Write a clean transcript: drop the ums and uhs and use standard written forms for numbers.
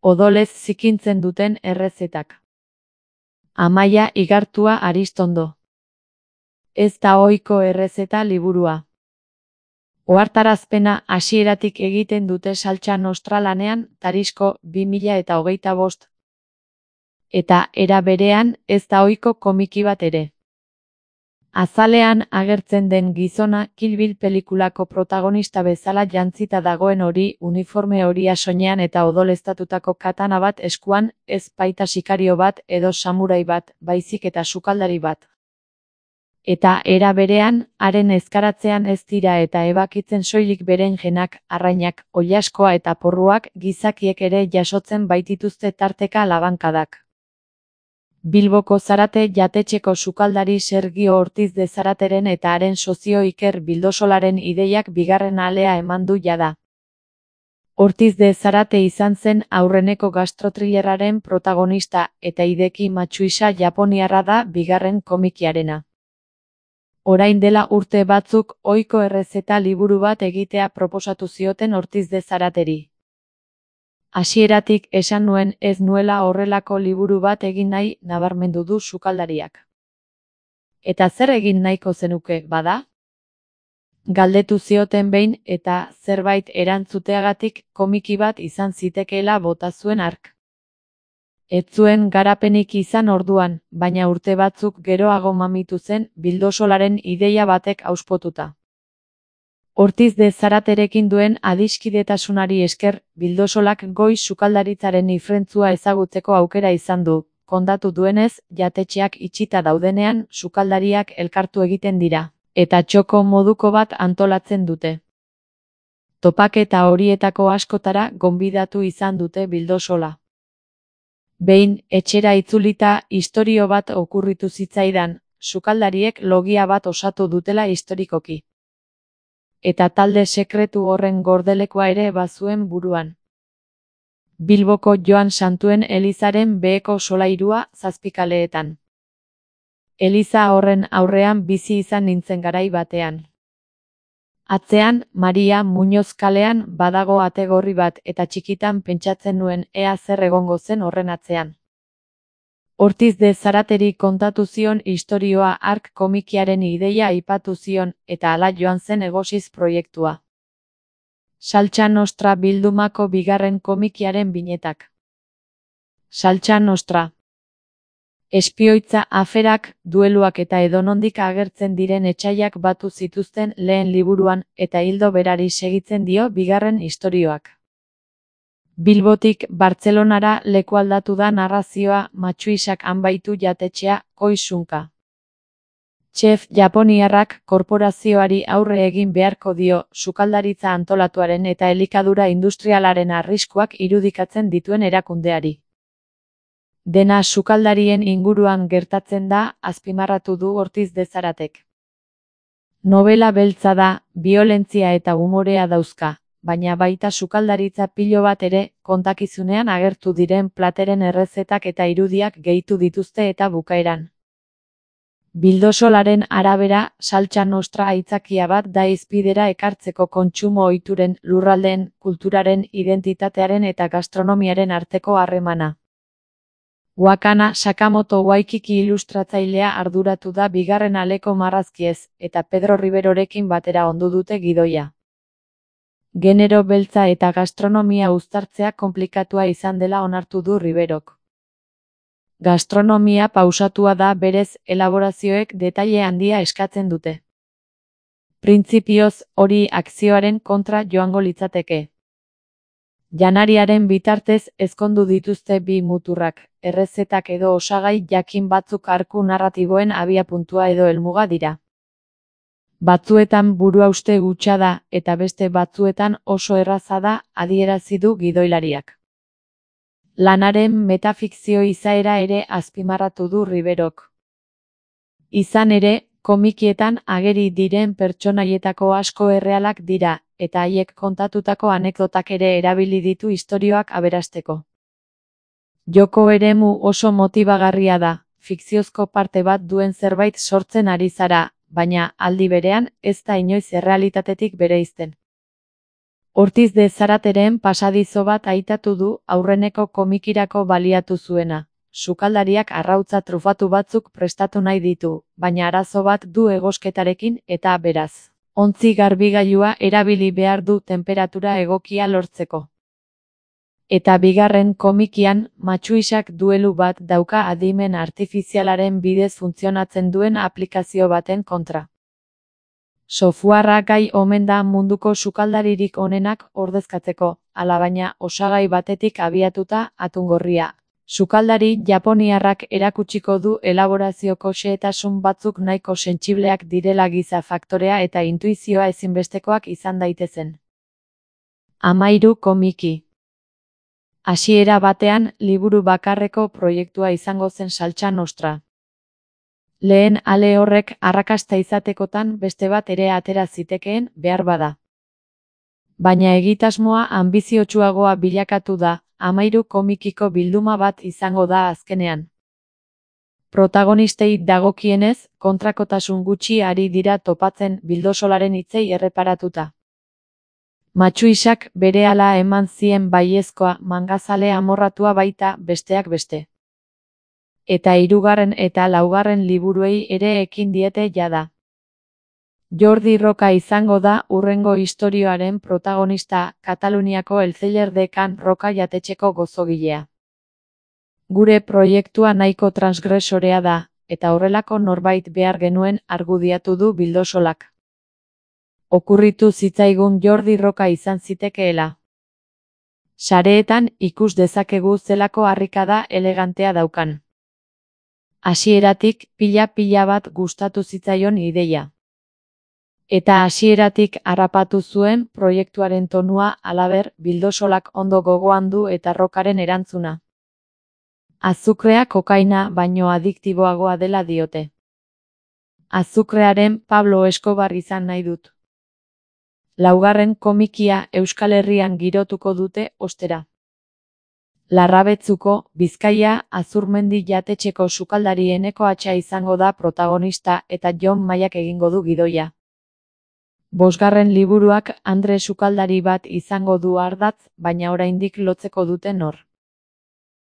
Odolez zikintzen duten errezetak. Amaia Igartua Aristondo. Ez da ohiko errezeta liburua. Ohartarazpena hasieratik egiten dute saltsa nostra lanean Tarisko 2025. Eta era berean ez da ohiko komiki bat ere. Azalean agertzen den gizona Kill Bill pelikulako protagonista bezala jantzita dagoen hori, uniforme horia soinean eta odoleztatutako katana bat eskuan, ez baita sikario bat edo samurai bat, baizik eta sukaldari bat. Eta era berean, haren ezkaratzean ez dira eta ebakitzen soilik beren genak, arrainak, oilaskoa eta porruak, gizakiek ere jasotzen baitituzte tarteka labankadak. Bilboko Zarate jatetxeko sukaldari Sergio Ortiz de Zarateren eta haren sozio Iker Bildosolaren ideiak bigarren alea eman du jada. Ortiz de Zarate izan zen aurreneko gastrothrillerraren protagonista eta Hideki Matsuisa japoniarra da bigarren komikiarena. Orain dela urte batzuk ohiko errezeta liburu bat egitea proposatu zioten Ortiz de Zarateri. Hasieratik esan nuen ez nuela horrelako liburu bat egin nahi, nabarmendu du sukaldariak. Eta zer egin nahiko zenuke, bada? Galdetu zioten behin eta zerbait erantzuteagatik komiki bat izan zitekeela bota zuen hark. Ez zuen garapenik izan orduan, baina urte batzuk geroago mamitu zen Bildosolaren ideia batek auspotuta. Ortiz de Zaraterekin duen adiskidetasunari esker, Bildosolak goiz sukaldaritzaren ifrentzua ezagutzeko aukera izan du. Kontatu duenez, jatetxeak itxita daudenean, sukaldariak elkartu egiten dira, eta txoko moduko bat antolatzen dute. Topaketa horietako askotara gonbidatu izan dute Bildosola. Behin, etxera itzulita, istorio bat okurritu zitzaidan, sukaldariek logia bat osatu dutela historikoki. Eta talde sekretu horren gordelekua ere bazuen buruan. Bilboko Joan Santuen elizaren beheko solairua 7 kaleetan. Eliza horren aurrean bizi izan nintzen garai batean. Atzean, Maria Muñoz kalean badago ate gorri bat eta txikitan pentsatzen nuen ea zer egongo zen horren atzean. Ortiz de Zarateri kontatu zion istorioa hark komikiaren ideia aipatu zion eta hala joan zen egosiz proiektua. Saltsa Nostra bildumako bigarren komikiaren binetak. Saltsa Nostra. Espioitza aferak, dueluak eta edonondik agertzen diren etsaiak batu zituzten lehen liburuan eta hildo berari segitzen dio bigarren istorioak. Bilbotik Bartzelonara lekualdatu da narrazioa Matsuisak hanbaitu jatetxea Koizunka. Chef japoniarrak korporazioari aurre egin beharko dio sukaldaritza antolatuaren eta elikadura industrialaren arriskuak irudikatzen dituen erakundeari. Dena sukaldarien inguruan gertatzen da, azpimarratu du Ortiz de Zaratek. Novela beltza da, biolentzia eta umorea dauzka, baina baita sukaldaritza pilo bat ere, kontakizunean agertu diren plateren errezetak eta irudiak gehitu dituzte eta bukaeran. Bildosolaren arabera, Saltsa Nostra aitzakia bat da hizpidera ekartzeko kontsumo ohituren, lurraldeen, kulturaren, identitatearen eta gastronomiaren arteko harremana. Wakana Sakamoto Waikiki ilustratzailea arduratu da bigarren aleko marrazkiez, eta Pedro Riverorekin batera ondu dute gidoia. Genero beltza eta gastronomia uztartzea konplikatua izan dela onartu du Riverok. Gastronomia pausatua da berez, elaborazioek detaile handia eskatzen dute. Printzipioz, hori akzioaren kontra joango litzateke. Janariaren bitartez ezkondu dituzte bi muturrak, errezetak edo osagai jakin batzuk arku narratiboen abiapuntua edo helmuga dira. Batzuetan buruhauste hutsa da, eta beste batzuetan oso erraza da, adierazi du gidoilariak. Lanaren metafikzio izaera ere azpimarratu du Riverok. Izan ere, komikietan ageri diren pertsonaietako asko errealak dira, eta haiek kontatutako anekdotak ere erabili ditu istorioak aberasteko. Joko eremu oso motibagarria da, fikziozko parte bat duen zerbait sortzen ari zara, baina aldi berean ez da inoiz errealitatetik bereizten. Ortiz de Zarateren pasadizo bat aitatu du aurreneko komikirako baliatu zuena. Sukaldariak arrautza trufatu batzuk prestatu nahi ditu, baina arazo bat du egosketarekin eta beraz. Ontzi garbigailua erabili behar du tenperatura egokia lortzeko. Eta bigarren komikian, Matxuisak duelu bat dauka adimen artifizialaren bidez funtzionatzen duen aplikazio baten kontra. Softwarea gai omen da munduko sukaldaririk onenak ordezkatzeko, alabaina osagai batetik abiatuta atungorria. Sukaldari japoniarrak erakutsiko du elaborazioko xehetasun batzuk nahiko sentsibleak direla giza faktorea eta intuizioa ezinbestekoak izan daitezen. 13 komiki. Hasiera batean, liburu bakarreko proiektua izango zen Saltsa Nostra. Lehen ale horrek arrakasta izatekotan beste bat ere atera zitekeen behar bada. Baina egitasmoa anbiziotsuagoa bilakatu da, 13 komikiko bilduma bat izango da azkenean. Protagonistei dagokienez, kontrakotasun gutxi ari dira topatzen bildosolaren hitzei erreparatuta. Matxuisak berehala eman zien baiezkoa mangazale amorratua baita besteak beste. Eta 3. eta 4. liburuei ere ekin diete jada. Jordi Roca izango da hurrengo istorioaren protagonista, Kataluniako Elzeller de Can Roca jatetxeko gozogilea. Gure proiektua nahiko transgresorea da, eta horrelako norbait behar genuen argudiatu du bildosolak. Okurritu zitzaigun Jordi Roca izan zitekeela. Sareetan ikus dezakegu zelako harrikada elegantea daukan. Hasieratik pila bat gustatu zitzaion ideia. Eta hasieratik harrapatu zuen proiektuaren tonua, halaber, bildosolak ondo gogoan du eta Rocaren erantzuna. Azukrea kokaina baino adiktiboagoa dela diote. Azukrearen Pablo Escobar izan nahi dut. 4. komikia Euskal Herrian girotuko dute ostera. Larrabetzuko, Bizkaia, Azurmendi jatetxeko sukaldari Eneko Atxa izango da protagonista eta Jon Maiak egingo du gidoia. 5. liburuak Andre sukaldari bat izango du ardatz, baina oraindik lotzeko dute nor.